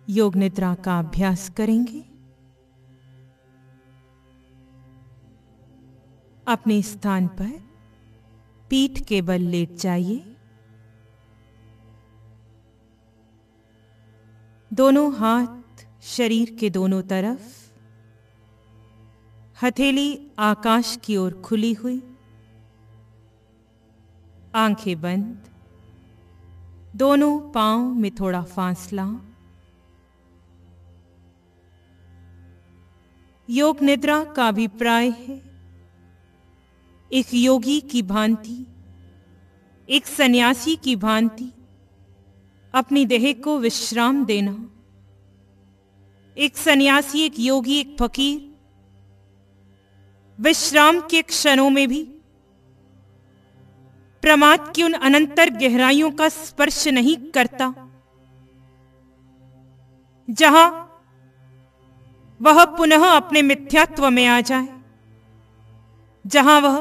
योग निद्रा का अभ्यास करेंगे। अपने स्थान पर पीठ के बल लेट जाइए। दोनों हाथ शरीर के दोनों तरफ, हथेली आकाश की ओर खुली हुई, आंखें बंद, दोनों पांव में थोड़ा फासला। योग निद्रा का अभिप्राय है एक योगी की भांति, एक सन्यासी की भांति अपनी देह को विश्राम देना। एक सन्यासी, एक योगी, एक फकीर विश्राम के क्षणों में भी प्रमाद की उन अनंतर गहराइयों का स्पर्श नहीं करता जहां वह पुनः अपने मिथ्यात्व में आ जाए, जहां वह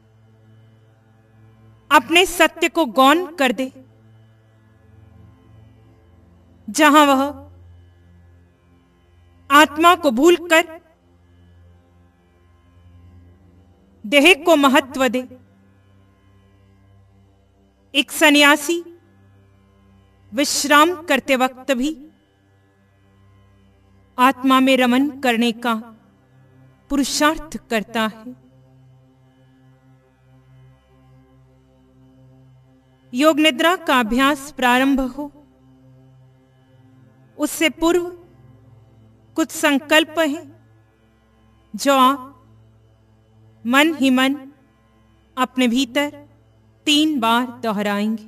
अपने सत्य को गौण कर दे, जहां वह आत्मा को भूलकर देह को महत्व दे। एक सन्यासी विश्राम करते वक्त भी आत्मा में रमन करने का पुरुषार्थ करता है। योग निद्रा का अभ्यास प्रारंभ हो उससे पूर्व कुछ संकल्प हैं जो आप मन ही मन अपने भीतर 3 बार दोहराएंगे।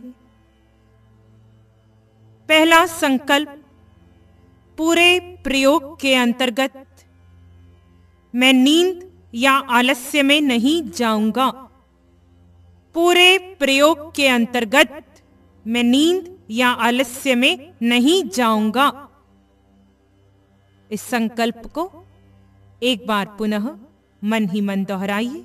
पहला संकल्प पूरे प्रयोग के अंतर्गत मैं नींद या आलस्य में नहीं जाऊंगा। पूरे प्रयोग के अंतर्गत मैं नींद या आलस्य में नहीं जाऊंगा। इस संकल्प को एक बार पुनः मन ही मन दोहराइए।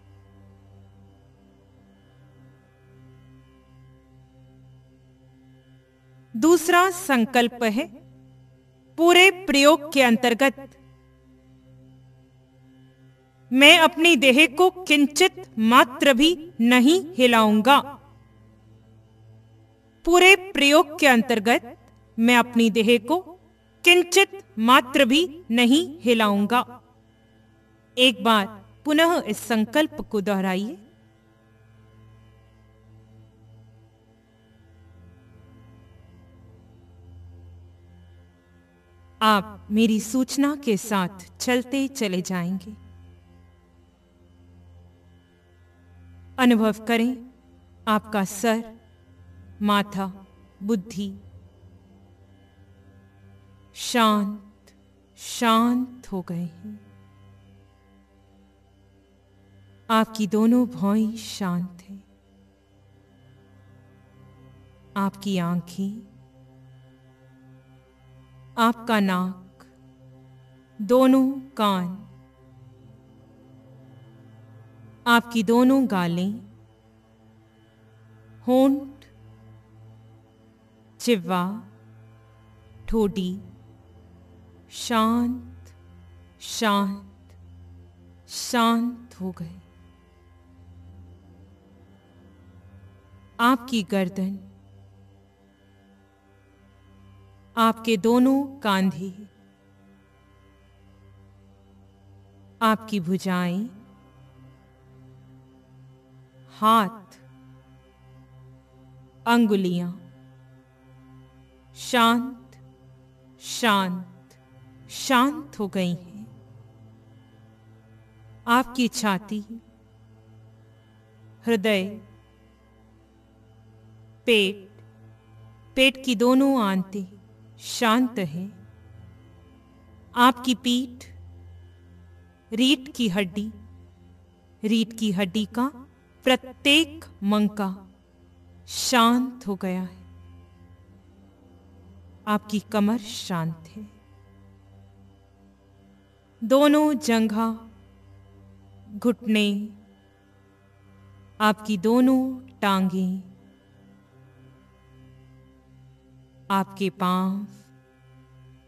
दूसरा संकल्प है पूरे प्रयोग के अंतर्गत मैं अपनी देह को किंचित मात्र भी नहीं हिलाऊंगा। पूरे प्रयोग के अंतर्गत मैं अपनी देह को किंचित मात्र भी नहीं हिलाऊंगा। एक बार पुनः इस संकल्प को दोहराइए। आप मेरी सूचना के साथ चलते चले जाएंगे। अनुभव करें आपका सर, माथा, बुद्धि शांत शांत हो गए हैं। आपकी दोनों भौहें शांत हैं। आपकी आंखें, आपका नाक, दोनों कान, आपकी दोनों गालें, होंठ, जिह्वा, ठोडी शांत शांत शांत हो गए। आपकी गर्दन, आपके दोनों कंधे, आपकी भुजाएं, हाथ, अंगुलियां शांत शांत शांत हो गई हैं। आपकी छाती, हृदय, पेट, पेट की दोनों आंतें शांत हैं। आपकी पीठ, रीढ़ की हड्डी, रीढ़ की हड्डी का प्रत्येक मंका शांत हो गया है। आपकी कमर शांत है। दोनों जंघा, घुटने, आपकी दोनों टांगें, आपके पांव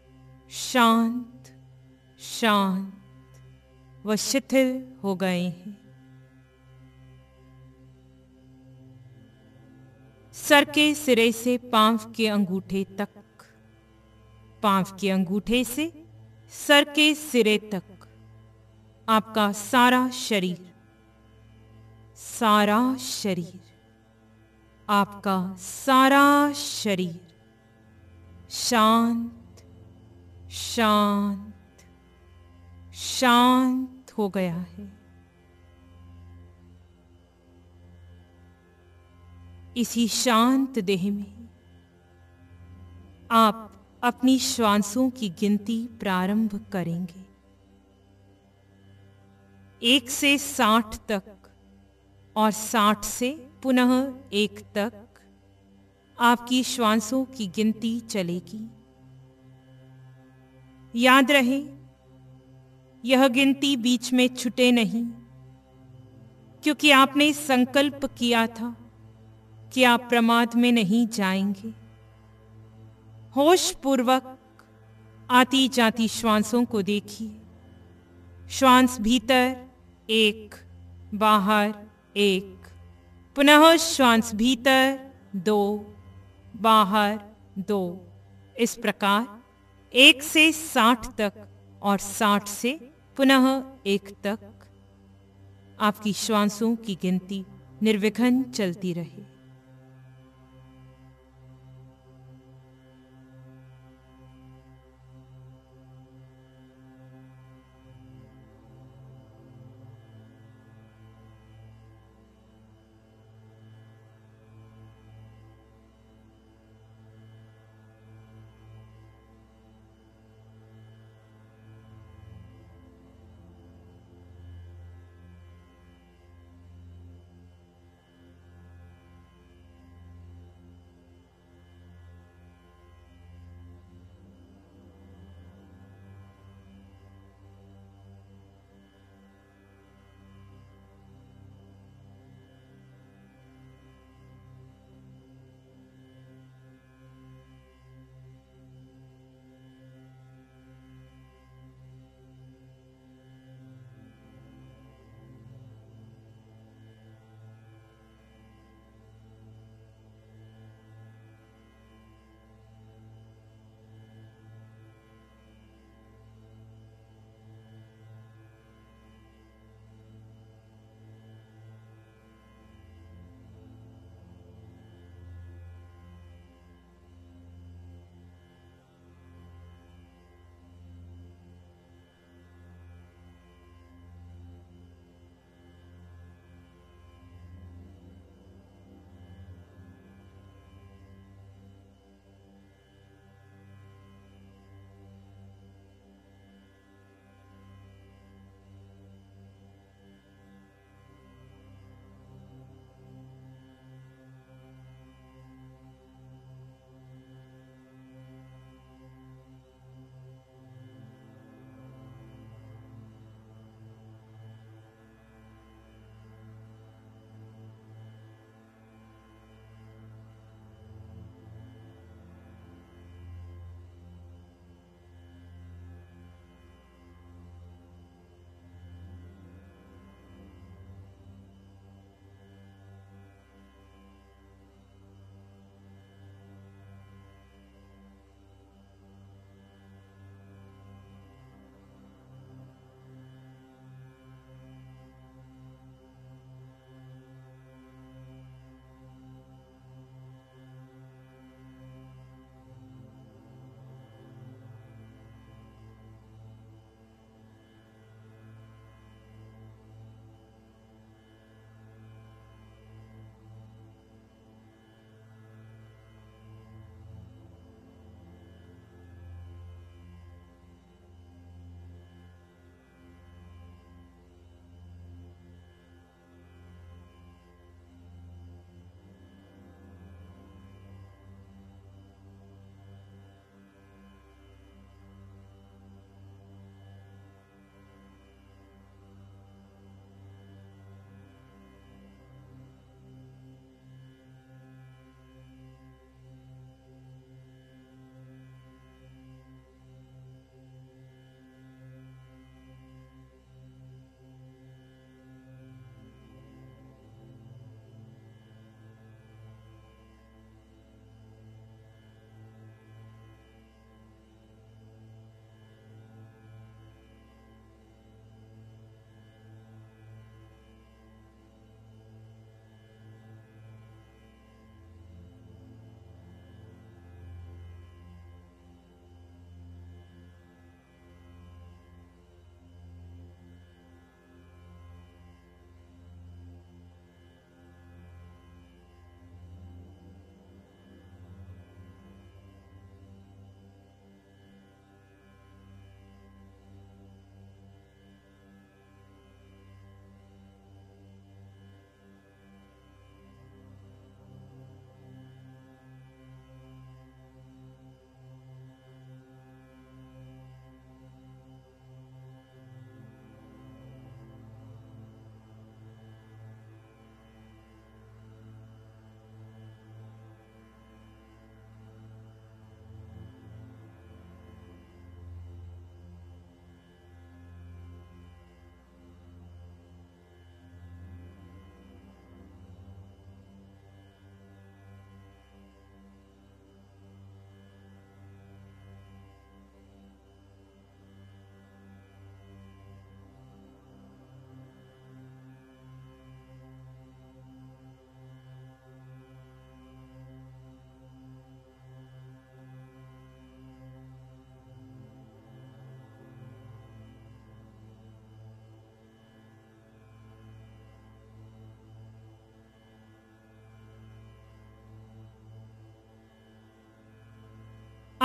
शांत शांत व शिथिल हो गए हैं। सर के सिरे से पांव के अंगूठे तक, पांव के अंगूठे से सर के सिरे तक आपका सारा शरीर, सारा शरीर, आपका सारा शरीर शांत शांत शांत हो गया है। इसी शांत देह में आप अपनी श्वासों की गिनती प्रारंभ करेंगे। 1 से 60 तक और 60 से पुनः 1 तक आपकी श्वासों की गिनती चलेगी। याद रहे, यह गिनती बीच में छूटे नहीं, क्योंकि आपने संकल्प किया था कि आप प्रमाद में नहीं जाएंगे। होश पूर्वक आती जाती श्वासों को देखिए। श्वास भीतर 1, बाहर 1, पुनः श्वास भीतर 2, बाहर 2। इस प्रकार 1 से 60 तक और 60 से पुनः 1 तक आपकी श्वासों की गिनती निर्विघ्न चलती रहे।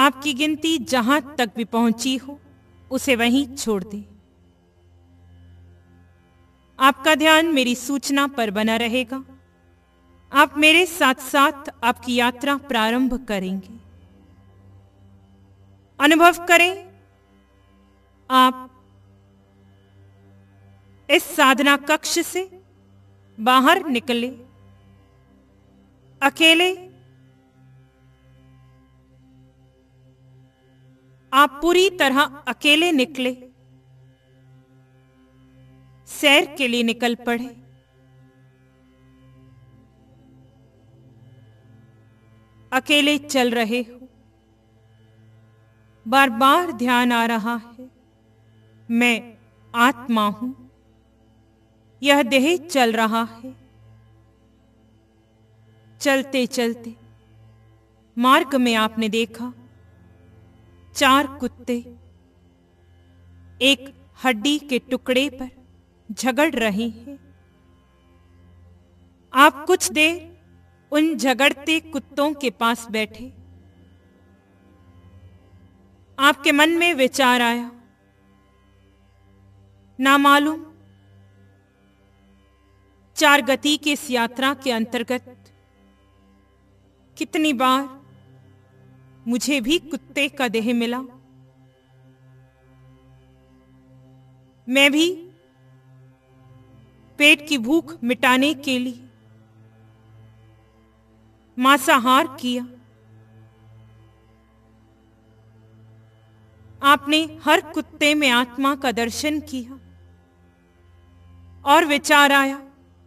आपकी गिनती जहां तक भी पहुंची हो उसे वहीं छोड़ दें। आपका ध्यान मेरी सूचना पर बना रहेगा। आप मेरे साथ साथ आपकी यात्रा प्रारंभ करेंगे। अनुभव करें, आप इस साधना कक्ष से बाहर निकले, अकेले। आप पूरी तरह अकेले निकले, सैर के लिए निकल पड़े। अकेले चल रहे हो, बार बार ध्यान आ रहा है, मैं आत्मा हूं, यह देह चल रहा है। चलते चलते मार्ग में आपने देखा 4 कुत्ते एक हड्डी के टुकड़े पर झगड़ रहे हैं। आप कुछ देर उन झगड़ते कुत्तों के पास बैठे। आपके मन में विचार आया, ना मालूम 4 गति की इस यात्रा के अंतर्गत कितनी बार मुझे भी कुत्ते का देह मिला। मैं भी पेट की भूख मिटाने के लिए मांसाहार किया। आपने हर कुत्ते में आत्मा का दर्शन किया और विचार आया,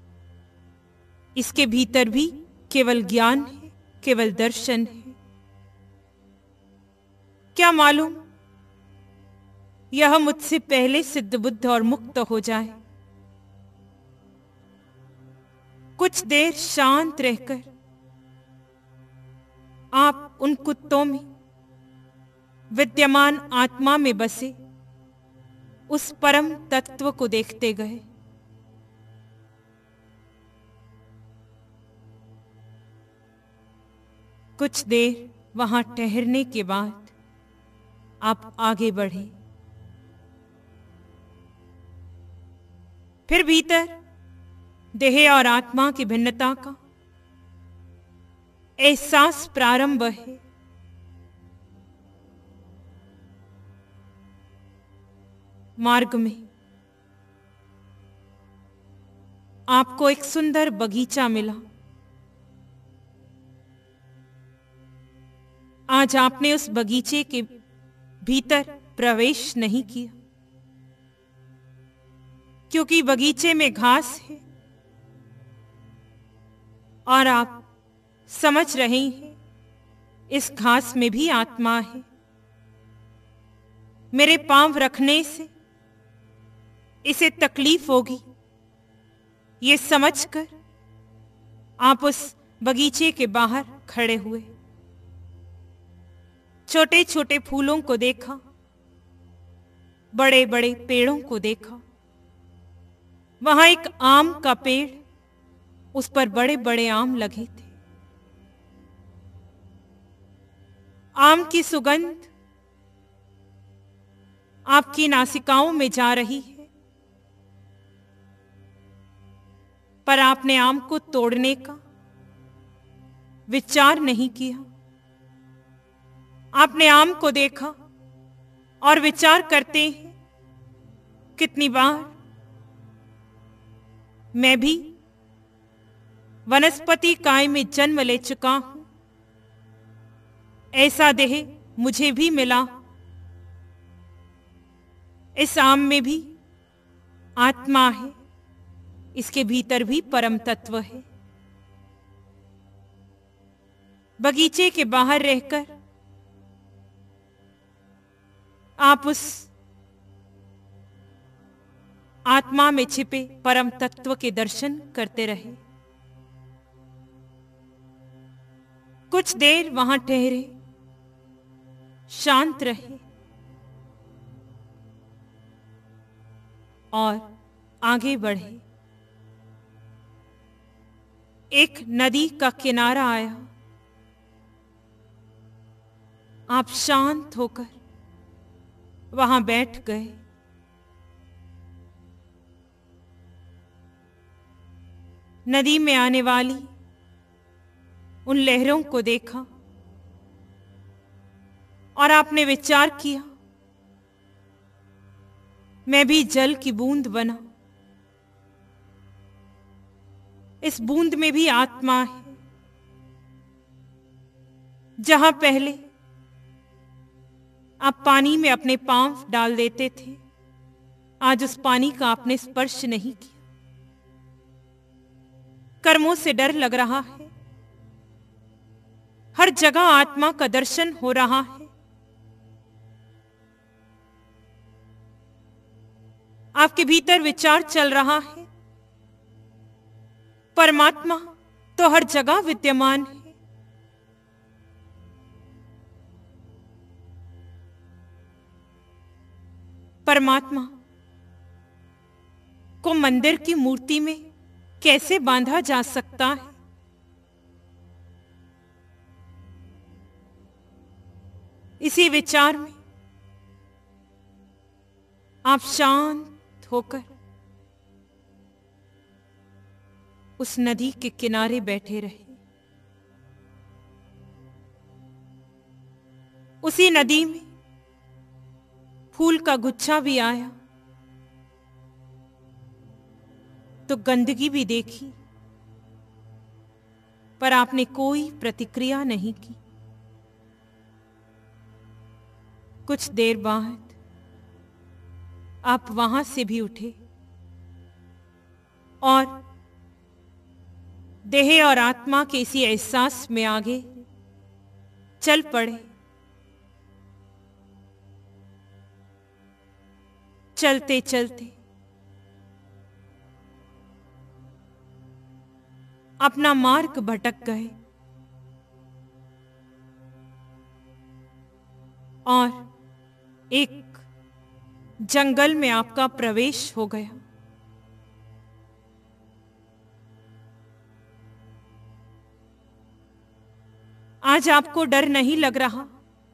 इसके भीतर भी केवल ज्ञान है, केवल दर्शन है। क्या मालूम यह मुझसे पहले सिद्ध बुद्ध और मुक्त हो जाए। कुछ देर शांत रहकर आप उन कुत्तों में विद्यमान आत्मा में बसे उस परम तत्व को देखते गए। कुछ देर वहां ठहरने के बाद आप आगे बढ़े। फिर भीतर देह और आत्मा की भिन्नता का एहसास प्रारंभ है। मार्ग में आपको एक सुंदर बगीचा मिला। आज आपने उस बगीचे के भीतर प्रवेश नहीं किया, क्योंकि बगीचे में घास है और आप समझ रहे हैं इस घास में भी आत्मा है। मेरे पांव रखने से इसे तकलीफ होगी, ये समझकर आप उस बगीचे के बाहर खड़े हुए। छोटे छोटे फूलों को देखा, बड़े बड़े पेड़ों को देखा। वहां एक आम का पेड़, उस पर बड़े बड़े आम लगे थे। आम की सुगंध आपकी नासिकाओं में जा रही है, पर आपने आम को तोड़ने का विचार नहीं किया। आपने आम को देखा और विचार करते हैं, कितनी बार मैं भी वनस्पति काय में जन्म ले चुका हूं, ऐसा देह मुझे भी मिला। इस आम में भी आत्मा है, इसके भीतर भी परम तत्व है। बगीचे के बाहर रहकर आप उस आत्मा में छिपे परम तत्व के दर्शन करते रहे। कुछ देर वहां ठहरे, शांत रहे और आगे बढ़े। एक नदी का किनारा आया। आप शांत होकर वहां बैठ गए। नदी में आने वाली उन लहरों को देखा और आपने विचार किया, मैं भी जल की बूंद बना। इस बूंद में भी आत्मा है। जहां पहले आप पानी में अपने पांव डाल देते थे, आज उस पानी का आपने स्पर्श नहीं किया। कर्मों से डर लग रहा है। हर जगह आत्मा का दर्शन हो रहा है। आपके भीतर विचार चल रहा है, परमात्मा तो हर जगह विद्यमान है। परमात्मा को मंदिर की मूर्ति में कैसे बांधा जा सकता है? इसी विचार में आप शांत होकर उस नदी के किनारे बैठे रहे। उसी नदी में फूल का गुच्छा भी आया तो गंदगी भी देखी, पर आपने कोई प्रतिक्रिया नहीं की। कुछ देर बाद आप वहां से भी उठे और देह और आत्मा के इसी एहसास में आगे चल पड़े। चलते चलते अपना मार्ग भटक गए और एक जंगल में आपका प्रवेश हो गया। आज आपको डर नहीं लग रहा,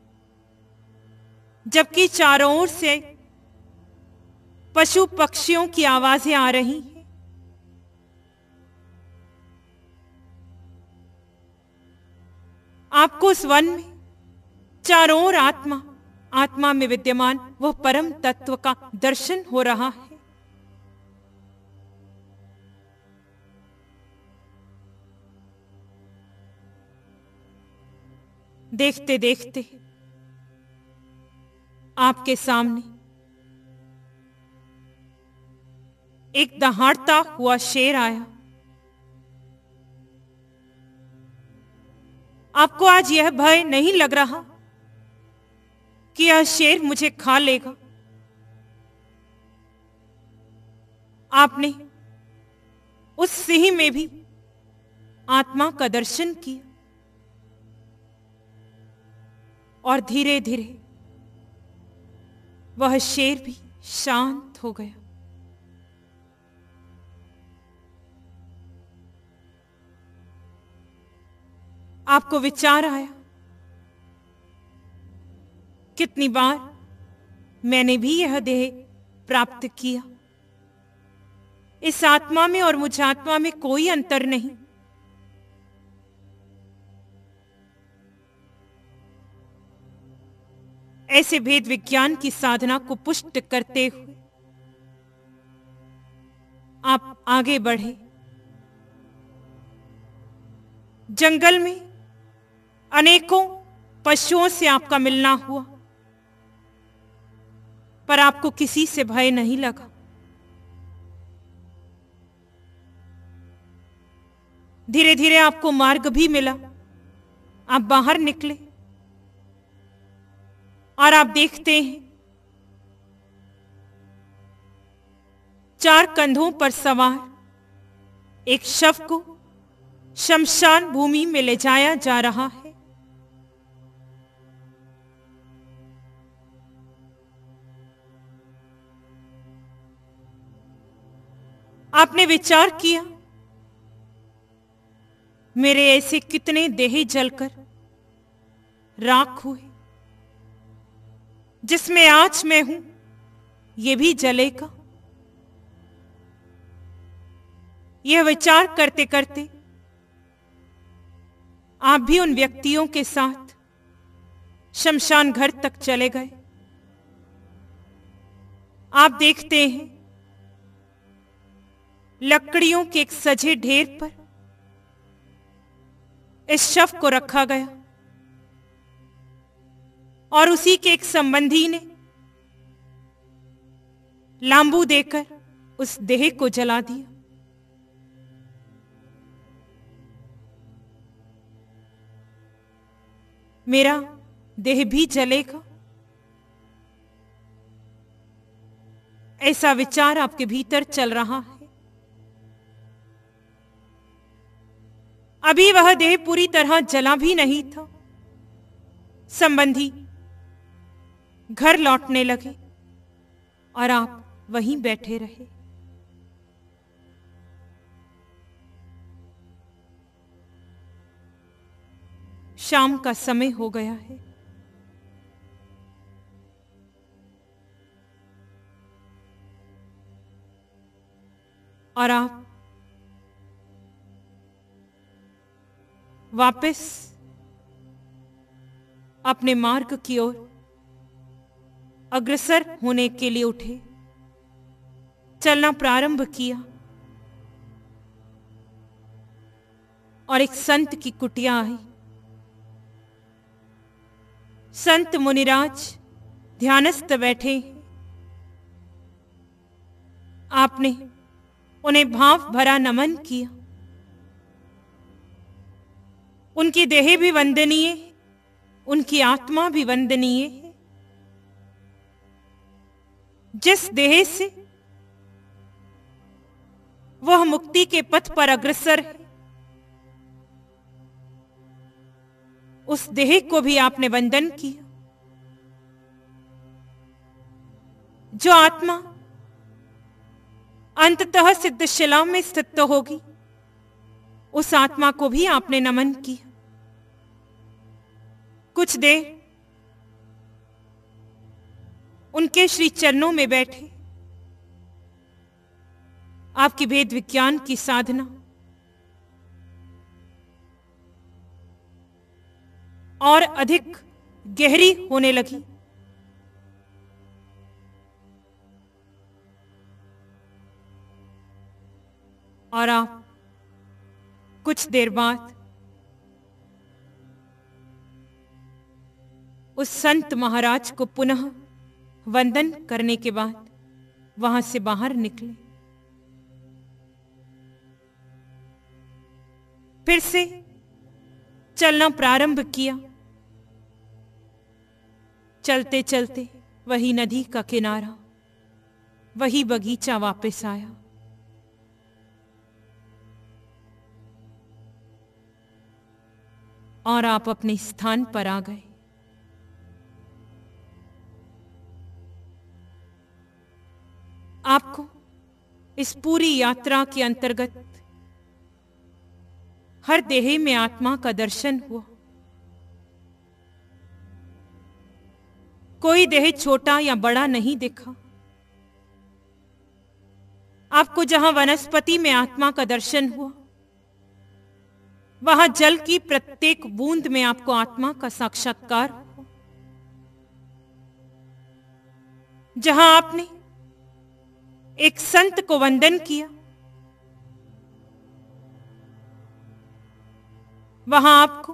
जबकि चारों ओर से पशु पक्षियों की आवाजें आ रही हैं। आपको उस वन में चारों ओर आत्मा, आत्मा में विद्यमान वह परम तत्व का दर्शन हो रहा है। देखते देखते आपके सामने एक दहाड़ता हुआ शेर आया। आपको आज यह भय नहीं लग रहा कि यह शेर मुझे खा लेगा। आपने उस सिंह में भी आत्मा का दर्शन किया और धीरे धीरे वह शेर भी शांत हो गया। आपको विचार आया, कितनी बार मैंने भी यह देह प्राप्त किया। इस आत्मा में और मुझ आत्मा में कोई अंतर नहीं। ऐसे भेद विज्ञान की साधना को पुष्ट करते हुए आप आगे बढ़े। जंगल में अनेकों पशुओं से आपका मिलना हुआ, पर आपको किसी से भय नहीं लगा। धीरे धीरे आपको मार्ग भी मिला। आप बाहर निकले और आप देखते हैं 4 कंधों पर सवार एक शव को शमशान भूमि में ले जाया जा रहा है। आपने विचार किया, मेरे ऐसे कितने देह जलकर राख हुए, जिसमें आज मैं हूं ये भी जलेगा। यह विचार करते करते आप भी उन व्यक्तियों के साथ शमशान घर तक चले गए। आप देखते हैं लकड़ियों के एक सजे ढेर पर इस शव को रखा गया और उसी के एक संबंधी ने लांबू देकर उस देह को जला दिया। मेरा देह भी जलेगा, ऐसा विचार आपके भीतर चल रहा है। अभी वह देह पूरी तरह जला भी नहीं था। संबंधी घर लौटने लगे और आप वहीं बैठे रहे। शाम का समय हो गया है। और आप वापस अपने मार्ग की ओर अग्रसर होने के लिए उठे, चलना प्रारंभ किया और एक संत की कुटिया आई। संत मुनिराज ध्यानस्थ बैठे। आपने उन्हें भाव भरा नमन किया। उनकी देह भी वंदनीय है, उनकी आत्मा भी वंदनीय है। जिस देह से वह मुक्ति के पथ पर अग्रसर है, उस देह को भी आपने वंदन किया। जो आत्मा अंततः सिद्धशिला में स्थित होगी, उस आत्मा को भी आपने नमन किया। कुछ देर उनके श्री चरणों में बैठे, आपकी वेद विज्ञान की साधना और अधिक गहरी होने लगी। और आप कुछ देर बाद उस संत महाराज को पुनः वंदन करने के बाद वहां से बाहर निकले। फिर से चलना प्रारंभ किया। चलते चलते वही नदी का किनारा, वही बगीचा वापस आया। और आप अपने स्थान पर आ गए। आपको इस पूरी यात्रा के अंतर्गत हर देह में आत्मा का दर्शन हुआ। कोई देह छोटा या बड़ा नहीं दिखा। आपको जहां वनस्पति में आत्मा का दर्शन हुआ, वहां जल की प्रत्येक बूंद में आपको आत्मा का साक्षात्कार हुआ। जहां आपने एक संत को वंदन किया, वहां आपको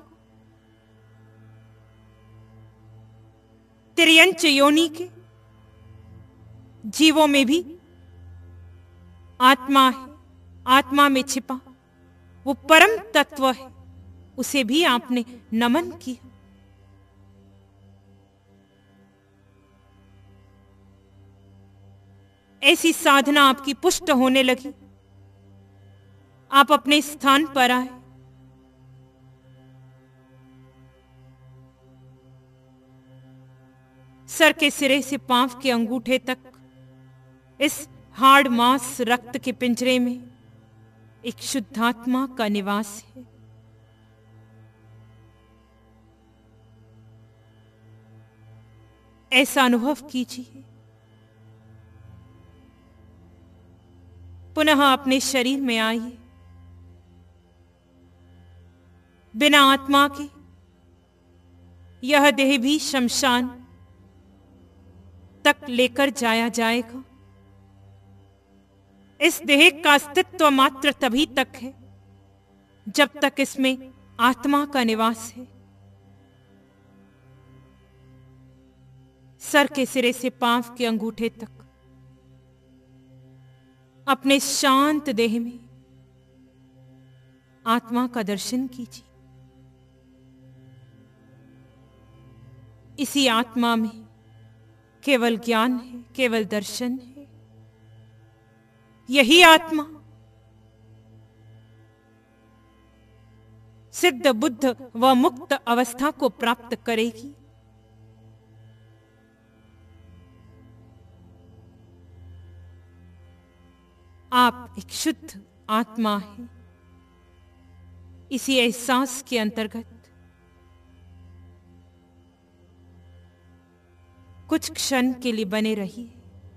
तिर्यंच योनि के जीवों में भी आत्मा है। आत्मा में छिपा वो परम तत्व है, उसे भी आपने नमन किया। ऐसी साधना आपकी पुष्ट होने लगी। आप अपने स्थान पर आए। सर के सिरे से पांव के अंगूठे तक इस हाड़ मांस रक्त के पिंजरे में एक शुद्धात्मा का निवास है। ऐसा अनुभव कीजिए। पुनः अपने शरीर में आइए। बिना आत्मा के यह देह भी शमशान तक लेकर जाया जाएगा। इस देह का अस्तित्व मात्र तभी तक है जब तक इसमें आत्मा का निवास है। सर के सिरे से पांव के अंगूठे तक अपने शांत देह में आत्मा का दर्शन कीजिए। इसी आत्मा में केवल ज्ञान है, केवल दर्शन है। यही आत्मा सिद्ध, बुद्ध व मुक्त अवस्था को प्राप्त करेगी। आप एक शुद्ध आत्मा हैं। इसी एहसास के अंतर्गत कुछ क्षण के लिए बने रहिए।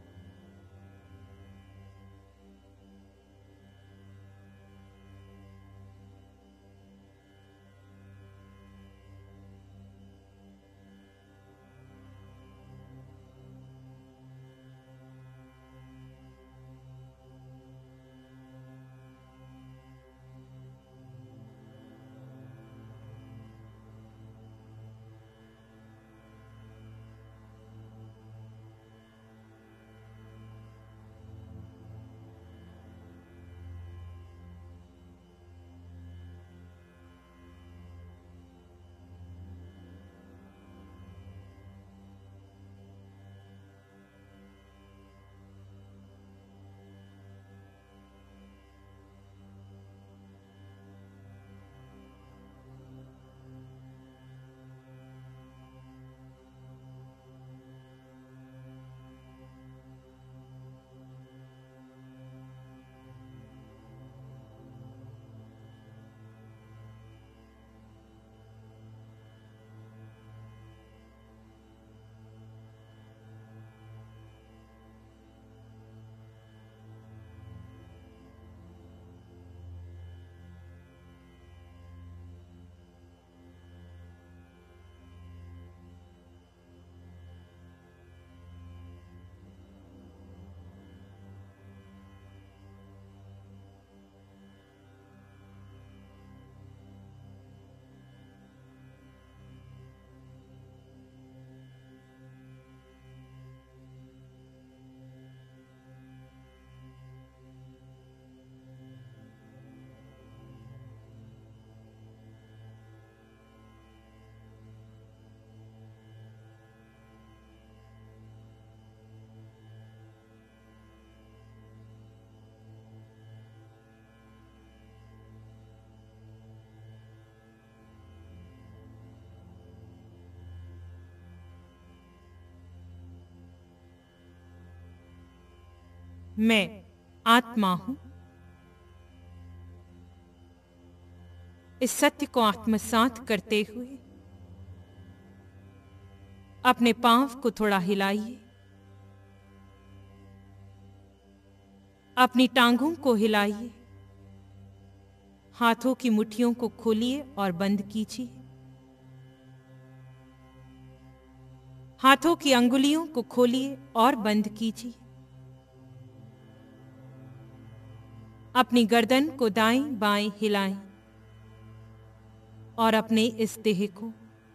मैं आत्मा हूं। इस सत्य को आत्मसात करते हुए अपने पांव को थोड़ा हिलाइए, अपनी टांगों को हिलाइए, हाथों की मुट्ठियों को खोलिए और बंद कीजिए। हाथों की अंगुलियों को खोलिए और बंद कीजिए। अपनी गर्दन को दाएं बाएं हिलाएं और अपने इस देह को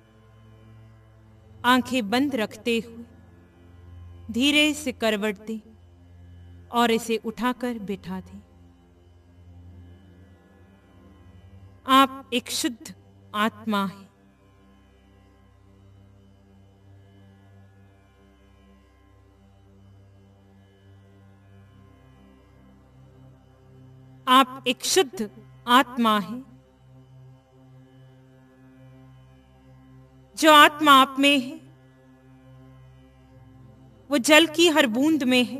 आंखें बंद रखते हुए धीरे से करवट दें और इसे उठाकर बिठा दें। आप एक शुद्ध आत्मा हैं। आप एक शुद्ध आत्मा हैं। जो आत्मा आप में है वो जल की हर बूंद में है,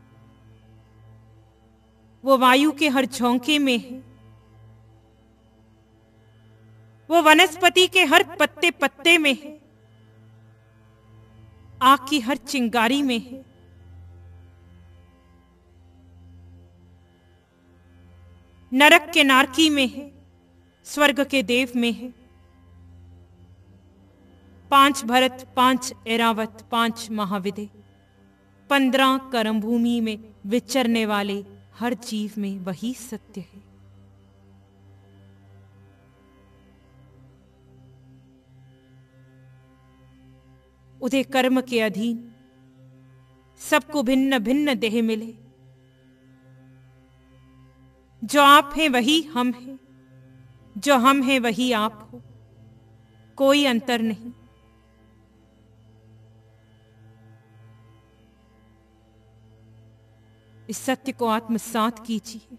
वो वायु के हर झोंके में है, वो वनस्पति के हर पत्ते पत्ते में है। आग की हर चिंगारी में है। नरक के नारकी में है, स्वर्ग के देव में है। 5 भरत, 5 ऐरावत, 5 महाविदे, 15 कर्म भूमि में विचरने वाले हर जीव में वही सत्य है। उदय कर्म के अधीन सबको भिन्न भिन्न देह मिले। जो आप हैं वही हम हैं, जो हम हैं वही आप हो, कोई अंतर नहीं। इस सत्य को आत्मसात कीजिए।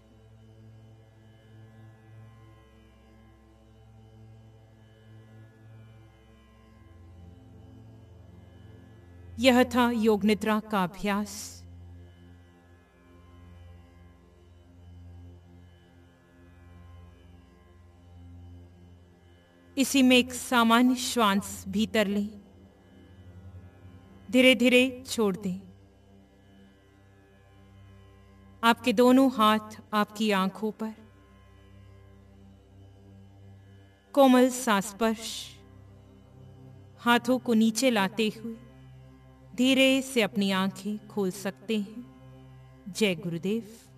यह था योग निद्रा का अभ्यास। इसी में एक सामान्य श्वास भीतर लें, धीरे धीरे छोड़ दें। आपके दोनों हाथ आपकी आंखों पर, कोमल सा स्पर्श। हाथों को नीचे लाते हुए धीरे से अपनी आंखें खोल सकते हैं। जय गुरुदेव।